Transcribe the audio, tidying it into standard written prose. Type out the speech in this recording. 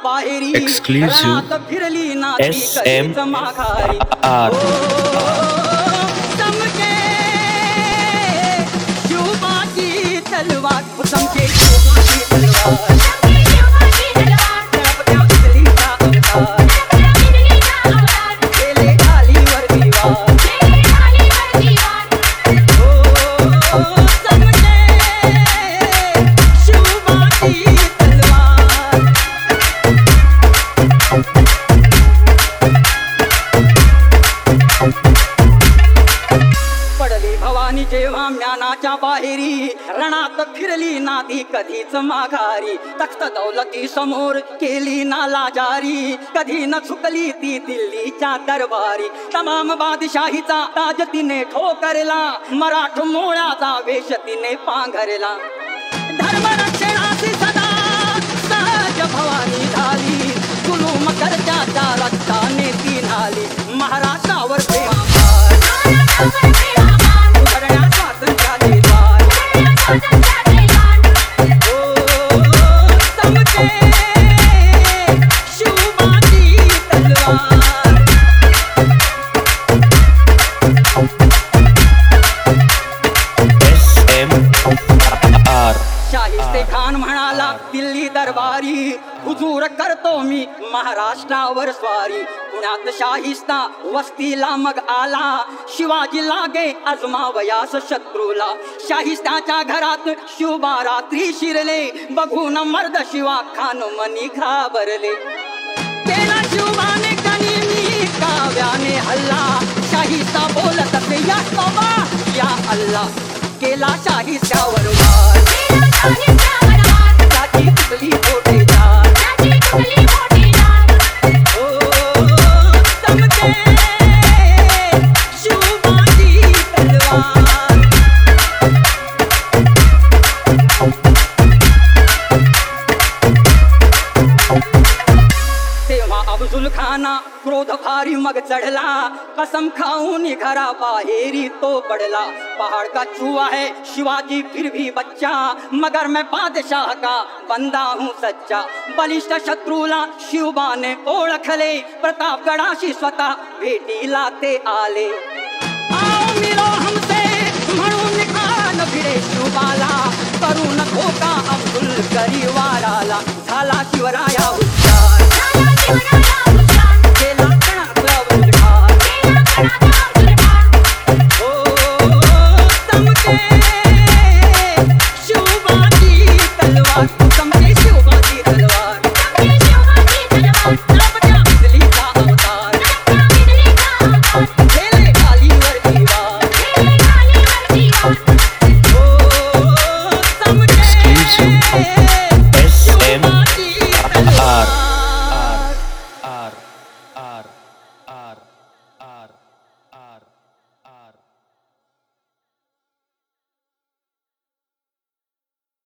बाहेरी Exclusive रणात फिरली नाती कधीच माघारी SMR. चमके शिवबाची तलवार चमके शिवबाची तलवार तळपत्या बिजलीचा अवतार केले ढालीवर दिवार चमके शिवबाची तलवार पडली भवानी जेव्हा म्यानाच्या बाहेरी रणात फिरली नाती कधीच माघारी तख्त दौलती समोर केली ना लाजारी कधी न चुकली ती दिल्लीच्या दरबारी तमाम बादशाहीचा ताज तिने ठोकरला मराठ मोळाचा वेश तिने पांघरला धर्मरक्षणाची सदा सहज भवानी झाली जुलूम करत्याच्या रक्ताने ती न्हाली महाराष्ट्रावर शाहिस्ते खान म्हणाला दिल्ली दरबारी हुजूर करतो मी महाराष्ट्रावर स्वारी पुण्यात शाहिस्ता वस्तीला मग आला शिवाजी लागे आजमावयास शत्रूला शाहिस्त्याच्या घरात शिवबा रात्री शिरले बघून मर्द शिवा खान मनी घाबरले केला शिवबाने गनिमी काव्याने हल्ला शाहिस्ता बोलत असे या तौबा या अल्लाह केला शाहिस्त्यावर वार त्याची तुटली मोठी जात चमके शिवबाची तलवार तेव्हा अफजुल खाना क्रोध भारी मग चढ़ला कसम खाऊन घरा बाहेरी तो पड़ला पहाड़ का चूहा है शिवाजी फिर भी बच्चा मगर मैं बादशाह का बंदा हूँ सच्चा बलिष्ठ शत्रूला शिवबा ने ओळखले प्रतापगडाशी स्वतः भेटीला ते आले आओ मिलो हमसे म्हणून खान भिडे शिवबाला करून धोका अब्दुल गरीवाराला झाला शिवराया उच्चार केला कणातला उलघार चमके शिवबाची तलवार चमके शिवबाची तलवार तळपत्या बिजलीचा अवतार केले ढालीवर दिवार चमके शिवबाची तलवार R